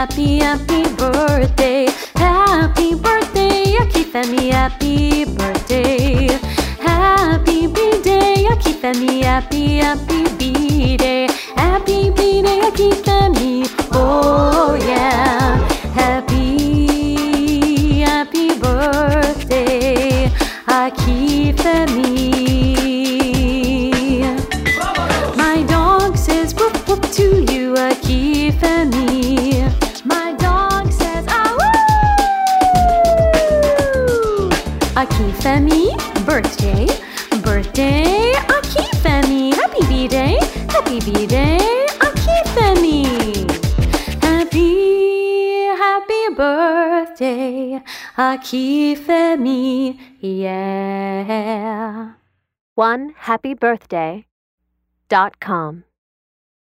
happy, happy birthday. Happy birthday, Akifemi, happy birthday. Happy B-day, Akifemi, happy, happy B-day. Happy B-day, Akifemi, oh yeah. Happy, happy birthday, Akifemi. My dog says whoop whoop to you, Akifemi. My dog says ah woo! Akifemi, birthday, birthday, Akifemi. Happy B-day, happy B-day, Akifemi. Happy, happy birthday, Akifemi, yeah. OneHappyBirthday.com